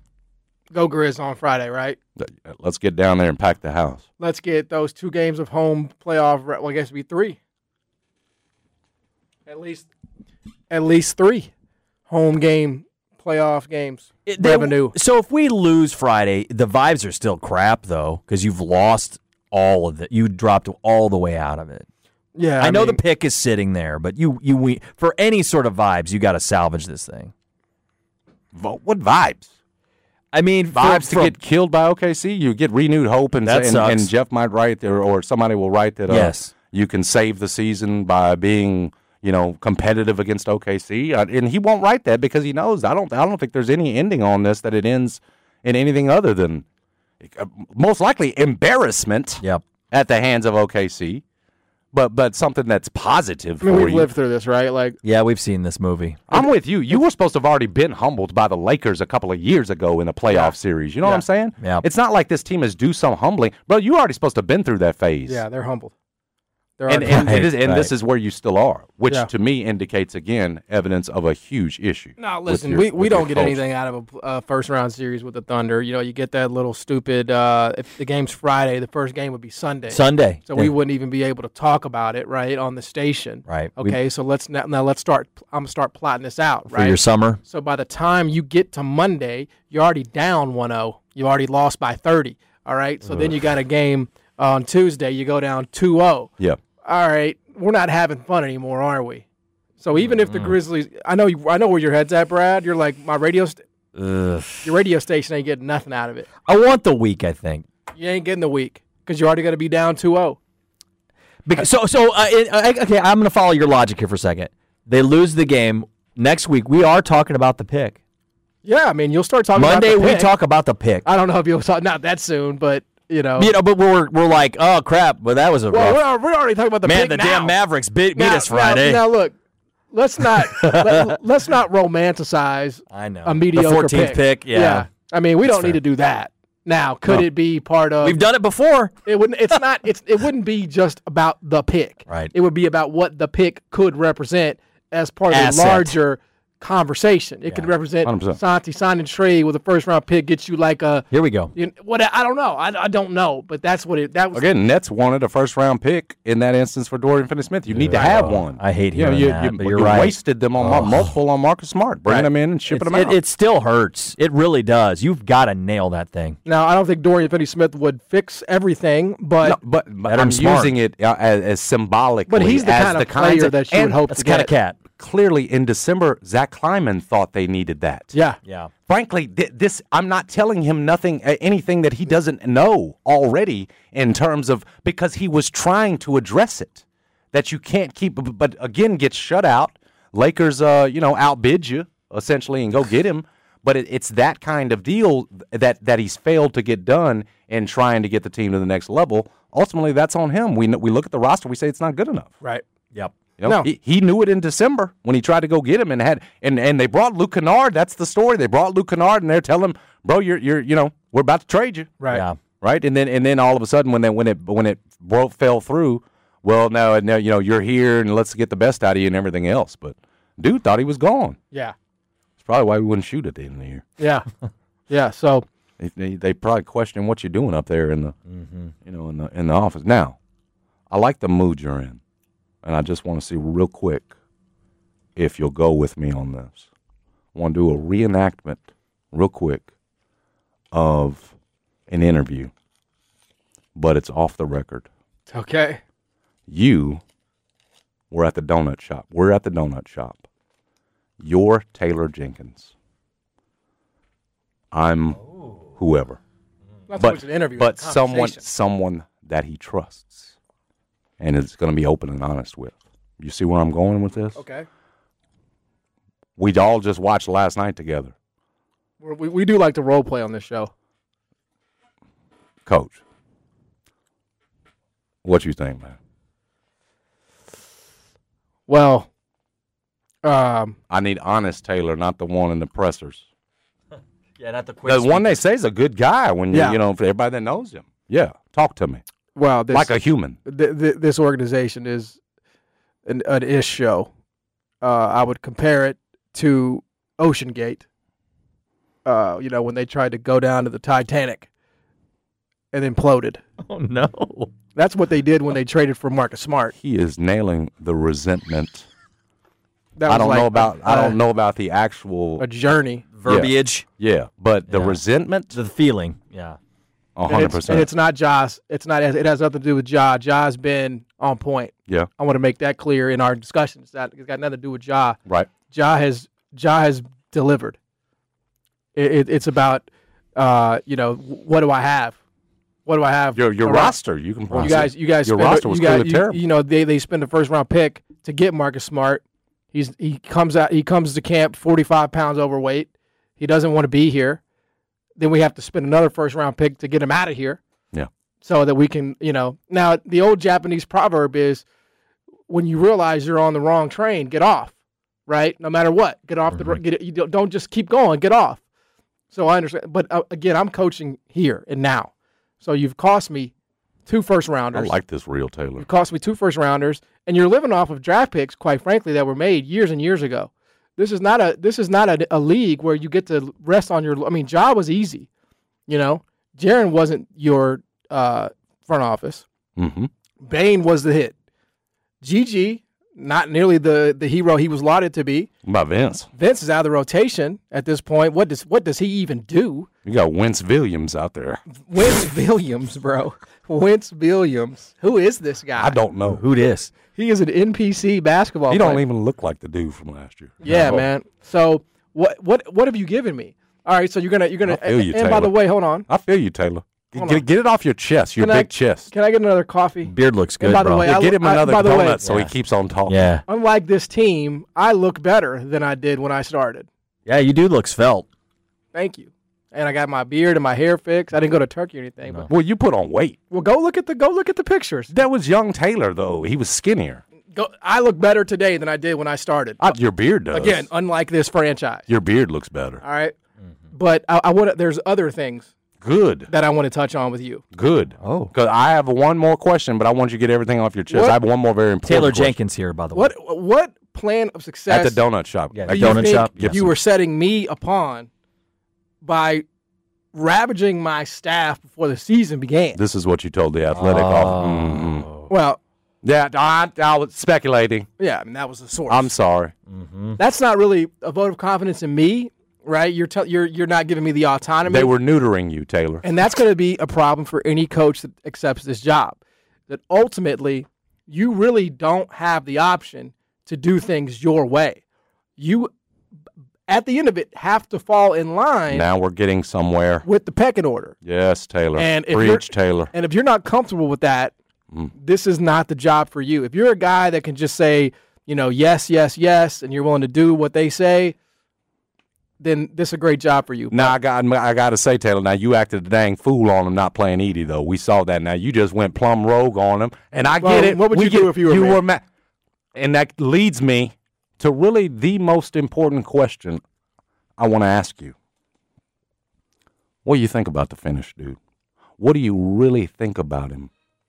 go Grizz on Friday, right? Let's get down there and pack the house. Let's get those two games of home playoff. re- Well, I guess it'd be three. At least, at least three home game playoff games It- they- revenue. So if we lose Friday, the vibes are still crap though, because you've lost all of it. You dropped all the way out of it. Yeah, I, know mean, the pick is sitting there, but you you we, for any sort of vibes, you got to salvage this thing. Vo- What vibes? I mean, Vibes for, to get killed by O K C? You get renewed hope, and That and, sucks. and Jeff might write there, or somebody will write that. Uh, Yes. you can save the season by being, you know, competitive against O K C, uh, and he won't write that because he knows. I don't. I don't think there's any ending on this that it ends in anything other than uh, most likely embarrassment Yep. at the hands of O K C. But but something that's positive I mean, for we've you. lived through this, right? Like, Yeah, we've seen this movie. I'm with you. You were supposed to have already been humbled by the Lakers a couple of years ago in a playoff Yeah. series. You know Yeah. what I'm saying? Yeah. It's not like this team is due some humbling. Bro, you already supposed to have been through that phase. yeah, they're humbled. They're And, already and, Right, and, this, and right. this is where you still are, which Yeah. to me indicates, again, evidence of a huge issue. No, with listen, your- we, we with don't your get coach. anything out of a uh, first round series with the Thunder. You know, you get that little stupid. Uh, if the game's Friday, the first game would be Sunday. Sunday. So we wouldn't even be able to talk about it, right, on the station. Right. We- Okay, so let's now, now let's start. I'm gonna start plotting this out, for right? your summer. So by the time you get to Monday, you're already down one oh. You already lost by thirty. All right. So then you got a game on Tuesday. You go down two oh. Yeah. All right, we're not having fun anymore, are we? So even if the Mm-hmm. Grizzlies, I know, you, I know where your head's at, Brad. You're like, my radio, st- Ugh. your radio station ain't getting nothing out of it. I want the week. I think. You ain't getting the week because you're already going to be down two oh. Because, so, so uh, it, uh, okay, I'm going to follow your logic here for a second. They lose the game next week. We are talking about the pick. Yeah, I mean, you'll start talking Monday about the we pick. talk about the pick. I don't know if you'll talk not that soon, but you know, You know, but we're we're like, oh crap, well that was a well, rough. we're, we're already talking about the Man, pick the now. damn Mavericks beat, beat Now- us Friday. Now, now look, let's not let, let's not romanticize I know. a mediocre the fourteenth pick. pick. Yeah. I mean, we That's don't need fair. to do that. Now, could No. it be part of? We've done it before. It wouldn't. It's not. It's. It wouldn't be just about the pick. Right. It would be about what the pick could represent as part of Asset. a larger conversation. It could represent one hundred percent. Santi signing trade with a first round pick gets you like a. Here we go. You know, what I don't know. I, I don't know, but that's what it. That was. Again, Nets wanted a first round pick in that instance for Dorian Finney-Smith. You need to have one. I hate You know, hearing you, that, you, but you're you right. wasted them on Mar- multiple on Marcus Smart, bringing Right. them in and shipping It's- them it, out. it still hurts. It really does. You've got to nail that thing. Now I don't think Dorian Finney-Smith would fix everything, but No, but, but Adam I'm Smart. using it uh, as, as symbolically. but he's the as kind the of kinds player that you and would hope That's to kind of get. cat. Clearly, in December, Zach Kleiman thought they needed that. Yeah. Yeah. Frankly, th- this I'm not telling him nothing, uh, anything that he doesn't know already in terms of because he was trying to address it. That you can't keep, but- but again, gets shut out. Lakers, uh, you know, outbid you essentially and go get him. But it, it's that kind of deal that that he's failed to get done in trying to get the team to the next level. Ultimately, that's on him. We kn- we look at the roster, we say it's not good enough. Right. Yep. You know, No. he, he knew it in December when he tried to go get him and had and, and they brought Luke Kennard. That's the story. They brought Luke Kennard and they're telling him, bro, you're you're you know we're about to trade you, Right. Yeah. right? And then and then all of a sudden when they when it when it broke fell through, well now now you know you're here and let's get the best out of you and everything else. But dude thought he was gone. Yeah. It's probably why we wouldn't shoot at the end of the year. Yeah. yeah. So They, they, they probably question what you're doing up there in the you know in the in the office. Now, I like the mood you're in. And I just want to see real quick if you'll go with me on this. I want to do a reenactment real quick of an interview, but it's off the record. okay. You were at the donut shop. We're at the donut shop. You're Taylor Jenkins. I'm whoever. Not so But, much an interview. but it's a someone conversation. someone that he trusts and is going to be open and honest with. You see where I'm going with this? Okay. We all just watched last night together. We're, we we do like to role play on this show. Coach, what you think, man? Well, um, I need honest Taylor, not the one in the pressers. Yeah, not the quick. The one they say is a good guy when you, Yeah. you know, for everybody that knows him. Yeah, talk to me. well, this Like a human. th- th- this organization is an, an ish show. Uh, I would compare it to Ocean Gate. Uh, you know, when they tried to go down to the Titanic and imploded. Oh no. That's what they did when they traded for Marcus Smart. He is nailing the resentment. That I was don't like know about a, I don't know about the actual a journey. verbiage. Yeah, yeah. but the Yeah. resentment, The feeling. Yeah. a And hundred it's, and percent. it's not Josh. It's not. It has nothing to do with Ja. Ja's been on point. Yeah, I want to make that clear in our discussions. That it's got nothing to do with Ja. right. Ja has Ja has delivered. It, it, it's about, uh, you know, what do I have? What do I have? Your your around- roster, you can. You guys, you guys, your spend, roster was you, guys, clearly you, terrible. you know, they they spend a first round pick to get Marcus Smart. He's he comes out he comes to camp forty-five pounds overweight. He doesn't want to be here. Then we have to spend another first round pick to get him out of here. Yeah. So that we can, you know, now the old Japanese proverb is, when you realize you're on the wrong train, get off. Right? No matter what, get off Mm-hmm. the get. You don't don't just keep going. Get off. So I understand, but uh, again, I'm coaching here and now. So you've cost me two first I rounders. like this real Taylor. It cost me two first rounders, and you're living off of draft picks, quite frankly, that were made years and years ago. This is not a this is not a, a league where you get to rest on your. I mean, Ja was easy, you know. Jaren wasn't your uh, front office. Mm-hmm. Bane was the hit. Gigi, not nearly the the hero he was lauded to be. What about Vince? Vince is out of the rotation at this point. What does what does he even do? You got Wentz Williams out there. Wentz Williams, bro. Wentz Williams. Who is this guy? I don't know. Who dis? He is an N P C basketball He player. don't even look like the dude from last year. Yeah, No. man. So what what what have you given me? All right, so you're gonna you're gonna I feel you, and by the Taylor. way, hold on. I feel you, Taylor. Get, Hold get, on. get it off your chest, your Can I- big chest. Can I get another coffee? Beard looks good, And by the bro. way, Yeah, I get look- him I- another by the way- donut so he Yeah. keeps on talking. yeah. Unlike this team, I look better than I did when I started. Yeah, you do look svelte. Thank you. And I got my beard and my hair fixed. I didn't go to Turkey or anything. But Well, you put on weight. well, go look at the go look at the pictures. That was young Taylor, though. He was skinnier. Go, I look better today than I did when I started. Uh, your beard does. Again, unlike this franchise. your beard looks better. All right. But I, I want there's other things Good. that I want to touch on with you. Good. Oh. Because I have one more question, but I want you to get everything off your chest. What? I have one more very important Taylor question. Jenkins here, by the way. What what plan of success At the donut shop. Yeah, do At you donut think shop? you Yes. were setting me upon by ravaging my staff before the season began? This is what you told the athletic Oh. office. Mhm. Well, Yeah, I, I was speculating. yeah, I mean, that was the source. I'm sorry. That's not really a vote of confidence in me, right? You're tell you're you're not giving me the autonomy. They were neutering you, Taylor. And that's going to be a problem for any coach that accepts this job. That ultimately, you really don't have the option to do things your way. You, at the end of it, have to fall in line Now we're getting somewhere. with the pecking order. Yes, Taylor. And if you're- Preach, Taylor. And if you're not comfortable with that, Mm. this is not the job for you. If you're a guy that can just say, you know, yes, yes, yes, and you're willing to do what they say, then this is a great job for you. Now I got I got to say, Taylor. Now you acted a dang fool on him not playing Edie, though. We saw that. Now you just went plumb rogue on him, and I Well, get it. what would We you get, do if you were you me? were ma- And that leads me to really the most important question I want to ask you. What do you think about the finish, dude? What do you really think about him?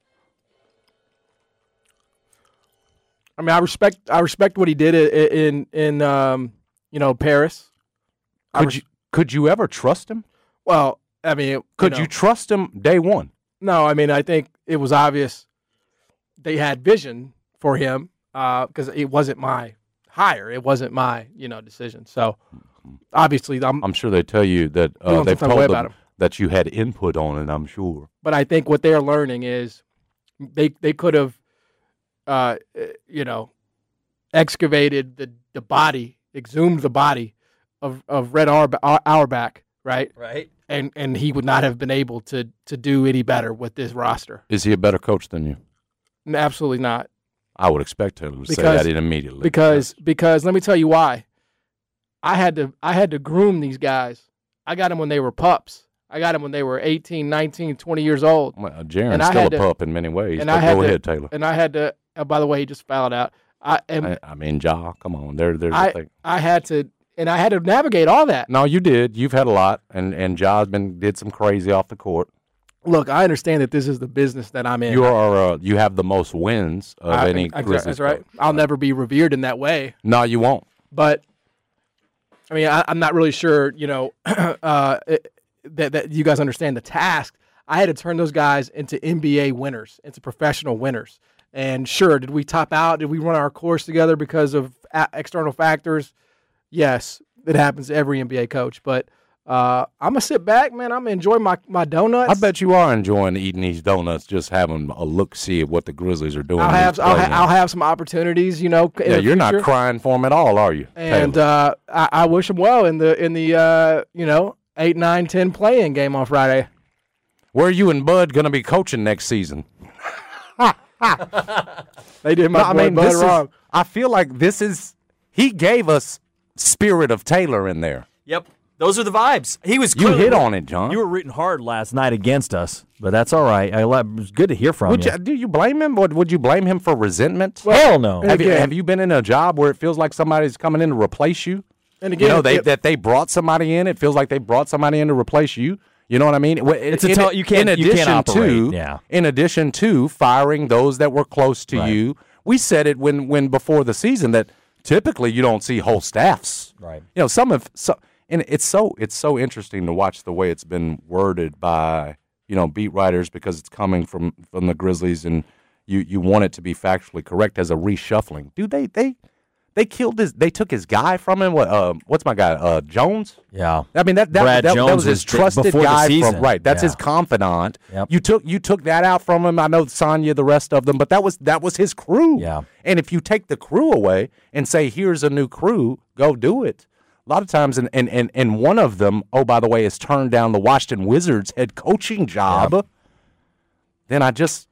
I mean, I respect I respect what he did i- i- in in um, you know Paris. I Could res- you could you ever trust him? Well, I mean, Could know, you trust him day one? No, I mean, I think it was obvious they had vision for him because it wasn't my hire. It wasn't my you know decision. So obviously, I'm. I'm sure they tell you that uh, Feeling they've some type of way told about them him. that you had input on it. I'm sure. But I think what they're learning is they they could have, uh, you know, excavated the the body, exhumed the body of of Red Auer- Auerbach, right? Right. And and he would not have been able to to do any better with this roster. Is he a better coach than you? No, absolutely not. I would expect Taylor to say Because- that immediately. Because because let me tell you why. I had to I had to groom these guys. I got them when they were pups. I got them when they were eighteen, nineteen, twenty years old. Well, Jaron's and I still a had to- pup in many ways. and but I had go to, ahead, Taylor. And I had to. Oh, by the way, he just fouled out. I am. I, I mean, Ja, come on. There, there's I, the thing. I had to, and I had to navigate all that. No, you did. You've had a lot, and and Ja's been did some crazy off the court. Look, I understand that this is the business that I'm in. You are uh, you have the most wins of I- any I- Grizzlies That's right. coach. I'll never be revered in that way. No, you won't. But I mean, I, I'm not really sure. You know, uh, it, that that you guys understand the task. I had to turn those guys into N B A winners, into professional winners. And sure, did we top out? Did we run our course together because of a- external factors? Yes. that happens to every N B A coach. But uh, I'm gonna sit back, man. I'm gonna enjoy my, my donuts. I bet you are enjoying eating these donuts, just having a look see at what the Grizzlies are doing. I'll have I'll, ha- I'll have some opportunities, you know. Yeah, you're not crying for them at all, are you? And uh, I, I wish them well in the in the uh, you know eight, nine, ten play-in game on Friday. Where are you and Bud gonna be coaching next season? They did my no, I boy mean, Bud this wrong. Is, I feel like this is he gave us Spirit of Taylor in there. Yep. Those are the vibes. He was. You hit on it, John. You were rooting hard last night against us, but that's all right. I, it was good to hear from would you. you. Do you blame him? Would, would you blame him for resentment? Well, hell no. Have you, again, have you been in a job where it feels like somebody's coming in to replace you? And again, you know they, it, that they brought somebody in. It feels like they brought somebody in to replace you. You know what I mean? It's a in, t- you can't. In You addition can't operate. to, yeah. in addition to firing those that were close to Right. you, we said it when when before the season that typically you don't see whole staffs. Right. You know, some of so, and it's so it's so interesting to watch the way it's been worded by you know beat writers because it's coming from from the Grizzlies and you you want it to be factually correct as a reshuffling. Dude, they they they killed his. They took his guy from him. What? Uh, what's my guy? Uh, Jones. Yeah. I mean that that, Brad that, Jones that was his was trusted before the guy season. from right. That's Yeah. his confidant. Yep. You took you took that out from him. I know Sonya, the rest of them, but that was that was his crew. Yeah. And if you take the crew away and say, "Here's a new crew, go do it," a lot of times, and and and, and one of them, oh by the way, has turned down the Washington Wizards head coaching job. Yep. Then I just.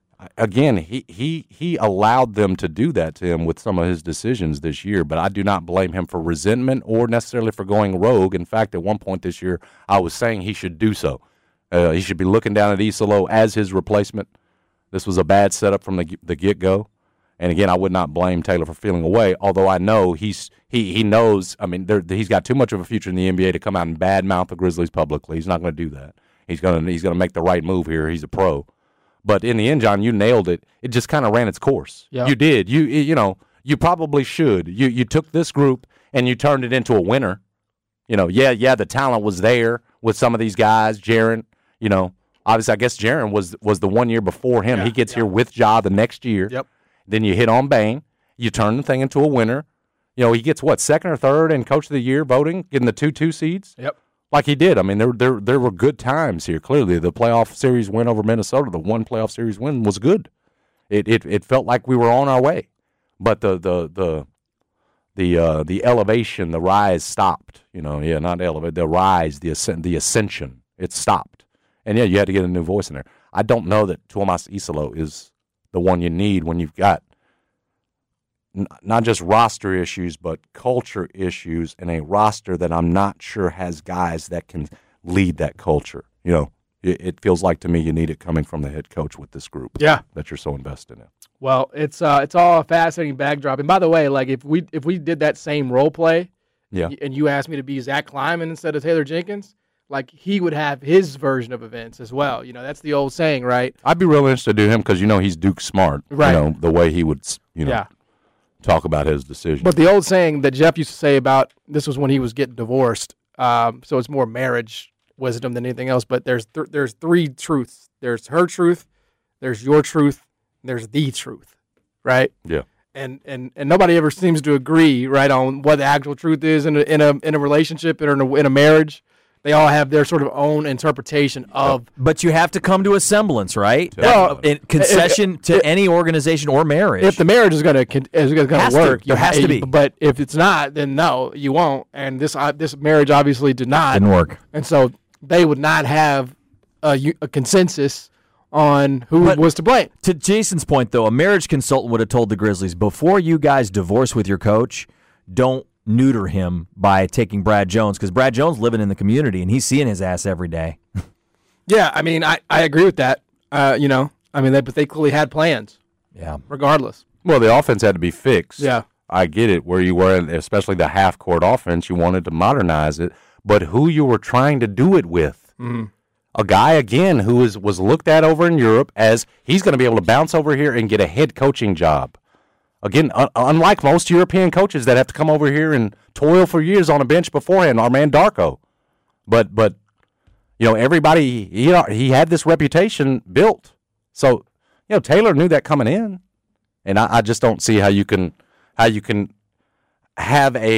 Again, he, he he allowed them to do that to him with some of his decisions this year, but I do not blame him for resentment or necessarily for going rogue. In fact, at one point this year, I was saying he should do so. Uh, he should be looking down at Isolo as his replacement. This was a bad setup from the the get-go. And again, I would not blame Taylor for feeling away, although I know he's he he knows, I mean, there, he's got too much of a future in the N B A to come out and badmouth the Grizzlies publicly. He's not going to do that. He's going to he's going to make the right move here. He's a pro. But in the end, John, you nailed it. It just kind of ran its course. Yep. You did. You you know, you probably should. You you took this group and you turned it into a winner. You know, yeah, yeah, the talent was there with some of these guys. Jaren, you know, obviously, I guess Jaren was was the one year before him. Yeah, he gets yeah. here with Ja the next year. Yep. Then you hit on Bane. You turn the thing into a winner. You know, he gets what, second or third in Coach of the Year voting, getting the two two seeds. Yep. Like he did. I mean, there there there were good times here. Clearly, the playoff series win over Minnesota, the one playoff series win was good. It it it felt like we were on our way, but the the the the uh, the elevation, the rise stopped. You know, yeah, not elevate, the rise, the ascent, the ascension. It stopped, and yeah, you had to get a new voice in there. I don't know that Tuomas Isolo is the one you need when you've got not just roster issues, but culture issues, and a roster that I'm not sure has guys that can lead that culture. You know, it, it feels like to me you need it coming from the head coach with this group. Yeah. That you're so invested in. Well, it's uh, it's all a fascinating backdrop. And by the way, like if we if we did that same role play, Yeah. and you asked me to be Zach Kleiman instead of Taylor Jenkins, like he would have his version of events as well. You know, that's the old saying, right? I'd be real interested to do him because, you know, he's Duke smart. Right. You know, the way he would, you know, Yeah. talk about his decision. But the old saying that Jeff used to say about this was when he was getting divorced. Um, so it's more marriage wisdom than anything else. But there's th- there's three truths. There's her truth, there's your truth, and there's the truth, right? Yeah. And and and nobody ever seems to agree, right, on what the actual truth is in a in a in a relationship or in a, in a marriage. They all have their sort of own interpretation of. But you have to come to a semblance, right? Well, That- in concession if- to if- any organization or marriage. If the marriage is going to is going Has to to. work, There you has ha- to be. But if it's not, then no, you won't. And this uh, this marriage obviously did not. Didn't work. And so they would not have a, u- a consensus on who But- was to blame. To Jason's point, though, a marriage consultant would have told the Grizzlies, before you guys divorce with your coach, don't neuter him by taking Brad Jones, because Brad Jones living in the community, and he's seeing his ass every day. Yeah, I mean, I, I agree with that. Uh, you know, I mean, they, but they clearly had plans, Yeah. regardless. Well, the offense had to be fixed. Yeah. I get it. Where you were, especially the half-court offense, you wanted to modernize it, but who you were trying to do it with. Mm. A guy, again, who is, was looked at over in Europe as he's going to be able to bounce over here and get a head coaching job. Again, un- unlike most European coaches that have to come over here and toil for years on a bench beforehand, our man Darko. But, but you know, everybody, he, he had this reputation built. So, you know, Taylor knew that coming in. And I, I just don't see how you can how you can have a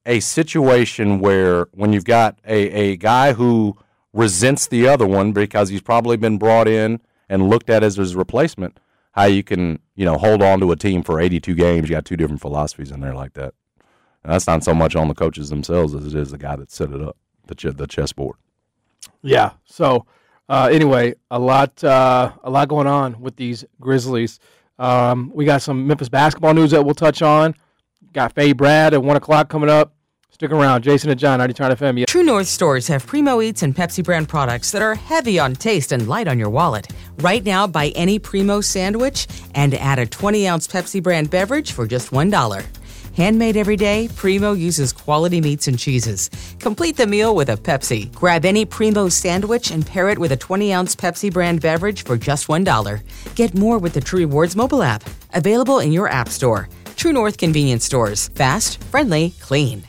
a situation where when you've got a, a guy who resents the other one because he's probably been brought in and looked at as his replacement, how you can, you know, hold on to a team for eighty-two games. You got two different philosophies in there like that. And that's not so much on the coaches themselves as it is the guy that set it up, the ch- the chessboard. Yeah. So uh, anyway, a lot uh, a lot going on with these Grizzlies. Um, we got some Memphis basketball news that we'll touch on. Got Faye Brad at one o'clock coming up. Stick around. Jason and John, ninety-nine F M. Yeah. True North stores have Primo Eats and Pepsi brand products that are heavy on taste and light on your wallet. Right now, buy any Primo sandwich and add a twenty-ounce Pepsi brand beverage for just one dollar. Handmade every day, Primo uses quality meats and cheeses. Complete the meal with a Pepsi. Grab any Primo sandwich and pair it with a twenty-ounce Pepsi brand beverage for just one dollar. Get more with the True Rewards mobile app. Available in your app store. True North convenience stores. Fast, friendly, clean.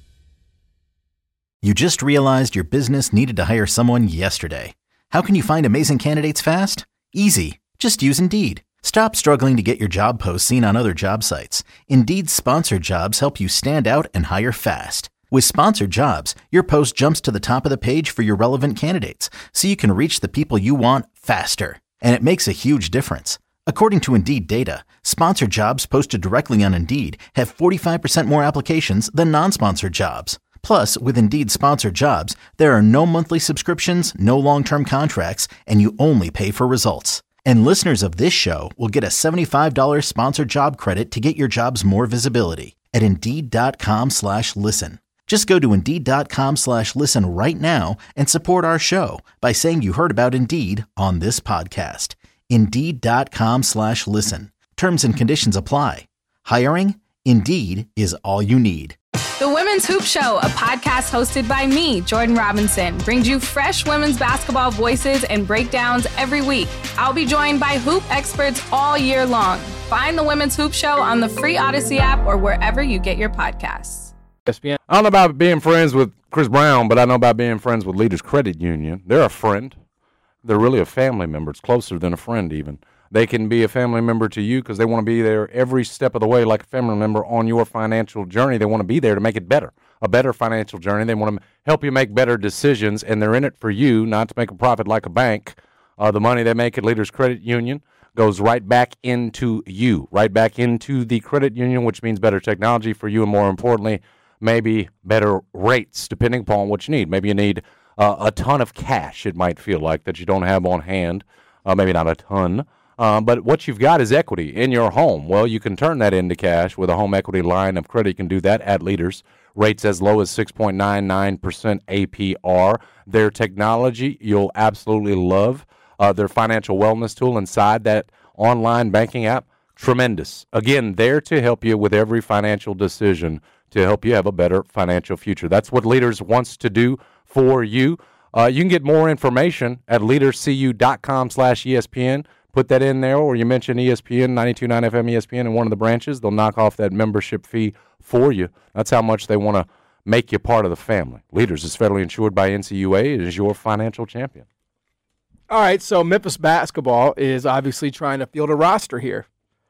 You just realized your business needed to hire someone yesterday. How can you find amazing candidates fast? Easy. Just use Indeed. Stop struggling to get your job posts seen on other job sites. Indeed's sponsored jobs help you stand out and hire fast. With sponsored jobs, your post jumps to the top of the page for your relevant candidates, so you can reach the people you want faster. And it makes a huge difference. According to Indeed data, sponsored jobs posted directly on Indeed have forty-five percent more applications than non-sponsored jobs. Plus, with Indeed sponsored jobs, there are no monthly subscriptions, no long-term contracts, and you only pay for results. And listeners of this show will get a seventy-five dollars sponsored job credit to get your jobs more visibility at Indeed.com slash listen. Just go to Indeed.com slash listen right now and support our show by saying you heard about Indeed on this podcast. Indeed.com slash listen. Terms and conditions apply. Hiring? Indeed is all you need. The Women's Hoop Show, a podcast hosted by me, Jordan Robinson, brings you fresh women's basketball voices and breakdowns every week. I'll be joined by hoop experts all year long. Find the Women's Hoop Show on the free Odyssey app or wherever you get your podcasts. E S P N. I don't know about being friends with Chris Brown, but I know about being friends with Leaders Credit Union. They're a friend. They're really a family member. It's closer than a friend even. They can be a family member to you because they want to be there every step of the way like a family member on your financial journey. They want to be there to make it better, a better financial journey. They want to help you make better decisions, and they're in it for you, not to make a profit like a bank. Uh, the money they make at Leaders Credit Union goes right back into you, right back into the credit union, which means better technology for you, and more importantly, maybe better rates depending upon what you need. Maybe you need uh, a ton of cash, it might feel like, that you don't have on hand, uh, maybe not a ton. Um, but what you've got is equity in your home. Well, you can turn that into cash with a home equity line of credit. You can do that at Leaders. Rates as low as six point nine nine percent A P R. Their technology you'll absolutely love. Uh, their financial wellness tool inside that online banking app, tremendous. Again, there to help you with every financial decision to help you have a better financial future. That's what Leaders wants to do for you. Uh, you can get more information at leaderscu.com slash ESPN. Put that in there, or you mention E S P N, ninety-two point nine F M E S P N in one of the branches. They'll knock off that membership fee for you. That's how much they want to make you part of the family. Leaders is federally insured by N C U A. It is your financial champion. All right, so Memphis basketball is obviously trying to field a roster here.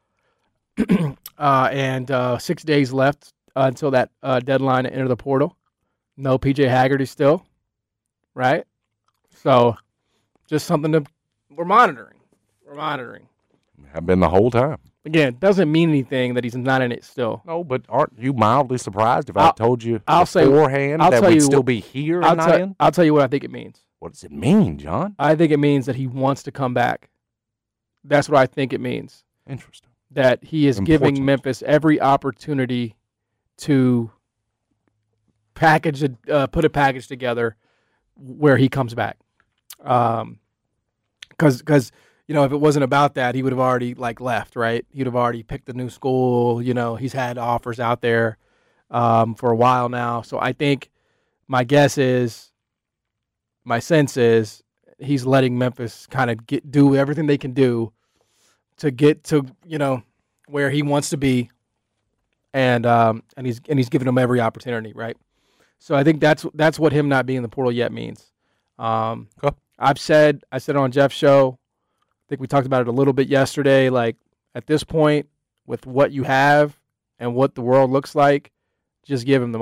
uh, and uh, six days left uh, until that uh, deadline to enter the portal. No P J Haggerty still, right? So just something to we're monitoring. We're monitoring. Have been the whole time. Again, it doesn't mean anything that he's not in it still. No, but aren't you mildly surprised if I'll, I told you I'll beforehand say, I'll that tell we'd you, still be here I'll and not tell, in? I'll tell you what I think it means. What does it mean, John? I think it means that he wants to come back. That's what I think it means. Interesting. That he is Important. giving Memphis every opportunity to package, a, uh, put a package together where he comes back. Um, because because. You know, if it wasn't about that, he would have already, like, left, right? He'd have already picked a new school. You know, he's had offers out there um, for a while now. So I think my guess is, my sense is, he's letting Memphis kind of get do everything they can do to get to, you know, where he wants to be. And um, and he's and he's giving them every opportunity, right? So I think that's that's what him not being in the portal yet means. Um, okay. I've said, I said on Jeff's show, I think we talked about it a little bit yesterday. Like, at this point, with what you have and what the world looks like, just give him the money.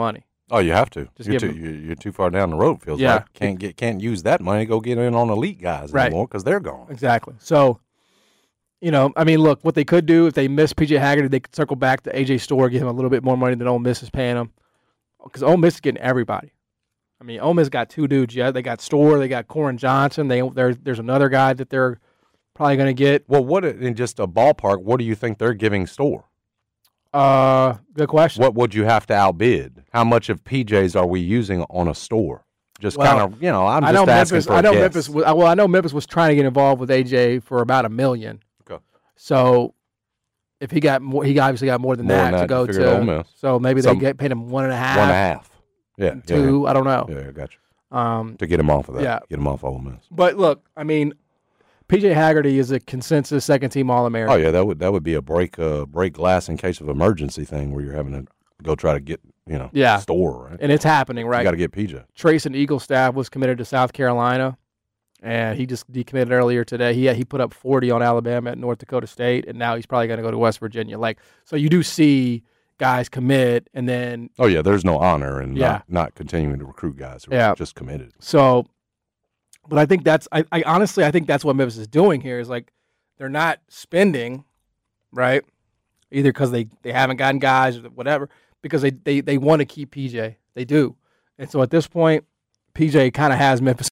Oh, you have to. Just you're, give too, him- you're, you're too far down the road. Feels Yeah. like can't get can't use that money to go get in on elite guys Right. anymore because they're gone. Exactly. So, you know, I mean, look, what they could do if they miss P J Haggerty, they could circle back to A J Storr, give him a little bit more money than Ole Miss is paying him, because Ole Miss is getting everybody. I mean, Ole Miss got two dudes. Yeah, they got Storr, they got Corin Johnson. They there, there's another guy that they're probably going to get. Well, what in just a ballpark? What do you think they're giving Storr? Uh, good question. What would you have to outbid? How much of P J's are we using on a Storr? Just Well, kind of, you know, I'm I just know asking Memphis. for a I know guess. Memphis. Was, well, I know Memphis was trying to get involved with A J for about a million. Okay. So if he got more, he obviously got more than More that than to that go to figure it Ole to. Miss. So maybe Some- they get paid him one and a half, One and a half. Yeah. two. I don't know. Yeah, yeah, I got you. Um, To get him off of that. Yeah. Get him off Ole Miss. but look, I mean, P J Haggerty is a consensus second team All Oh American. yeah, that would that would be a break uh, break glass in case of emergency thing where you're having to go try to get you know Yeah. Storr, right? And it's happening, right? You got to get P J. Trayson Eaglestaff was committed to South Carolina, and he just decommitted earlier today. He he put up forty on Alabama at North Dakota State, and now he's probably going to go to West Virginia. Like, so you do see guys commit, and then Oh yeah, there's no honor in Yeah. not, not continuing to recruit guys who Yeah. are just committed. so. But I think that's I, I honestly I think that's what Memphis is doing here is like they're not spending, right? Either because they, they haven't gotten guys or whatever, because they, they, they want to keep P J. They do. And so at this point, P J kind of has Memphis